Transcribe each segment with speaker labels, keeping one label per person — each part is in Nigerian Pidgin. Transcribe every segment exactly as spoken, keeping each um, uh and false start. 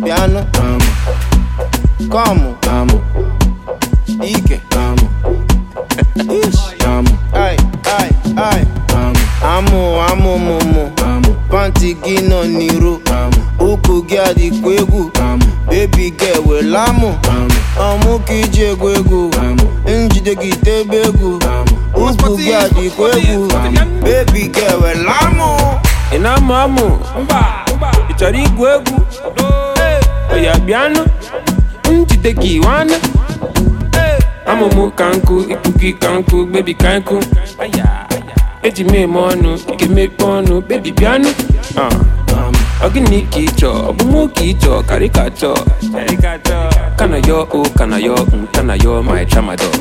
Speaker 1: piano.
Speaker 2: Amo,
Speaker 1: Como?
Speaker 2: amo,
Speaker 1: Ike.
Speaker 2: amo,
Speaker 1: Ish.
Speaker 2: amo,
Speaker 1: Ay, ay, ay.
Speaker 2: amo,
Speaker 1: Amo, amo, momo.
Speaker 2: amo,
Speaker 1: Panty gị nọ n'iru.
Speaker 2: amo,
Speaker 1: Ụkwụ gị adịkwa egwu.
Speaker 2: amo,
Speaker 1: Baby girl wela mụ.
Speaker 2: amo,
Speaker 1: Ọmụ ka iji egwu egwu.
Speaker 2: amo,
Speaker 1: Njide gị tebe egwu.
Speaker 2: amo.
Speaker 1: Ụkwụ gị adịkwa egwu. Baby girl wela mụ.
Speaker 3: Ị na-amụ amụ ị chọrọ igwu egwu oya bịanụ njide gị nwanne amụmụ ka nkụ ikpu gị ka nkụ bebi ka nkụ eji m eme ọnụ ị ga-emepe ọnụ bebi bịanụ ọ gịnị ka ị chọọ ọ bụ mụ ka ị chọọ karịkachọ kana yọ o kana yọ nkana yọ my tramadol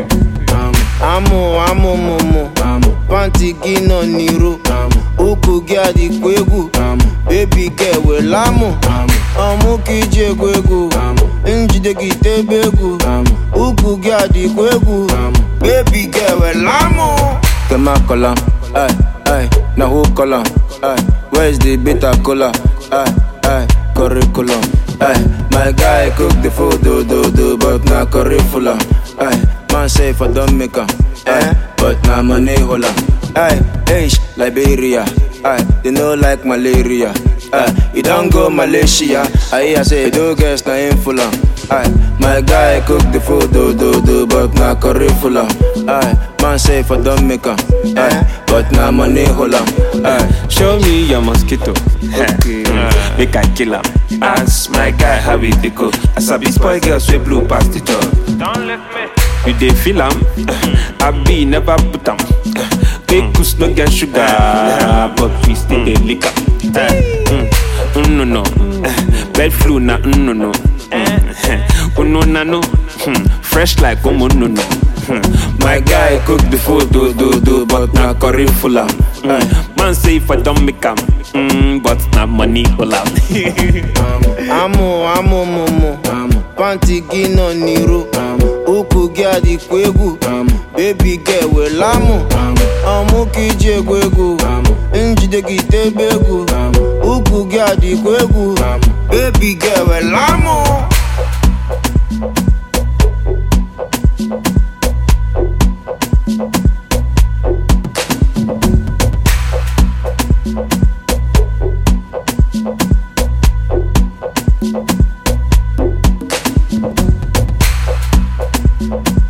Speaker 1: Amo, amo, momo. Panty gị nọ n'iru. Ụkwụ gị adịkwa egwu. Baby girl wela mụ. Ọmụ ka iji egwu egwu. Njide gị tebe egwu. Ụkwụ gị adịkwa egwu. Baby girl wela mụ.
Speaker 2: Kema kola, ay, ay, na who kola, ay, where's the bitter cola, ay, ay, curriculum, ay, my guy cook the food, do, do, do, but na curriculum, ay, man say for don't make am, ay, but na money hola, ay, H, Liberia, ay, they no like malaria, ay, you don't go Malaysia, ay, I say do guess na in full ay, my guy cook the food, do, do, do, but na curriculum, ay, man say for don't make am, ay, but na money hola, ay.
Speaker 3: Show me your mosquito, okay. Make I kill am. Ask my guy how we dey go. As I be spoil girls we blue past the job. Don't let me. You dey feel am? I be never put am. Cake no get sugar, but we still dey lick am. Mm, no no, bed flu na no no. Oh no na no, fresh like omo no no.
Speaker 2: My guy cook the food, do, do, do, but na curriculum.
Speaker 3: Mm. Man say if I don't make am, mm, but na money all out.
Speaker 1: Amo, amo, momo. Panty gị nọ n'iru. Ụkwụ gị adịkwa egwu. Baby girl wela mụ. Ọmụ ka iji egwu egwu. Njide gị tebe egwu. Ụkwụ gị adịkwa egwu. Baby girl wela mụ.
Speaker 2: Thank you.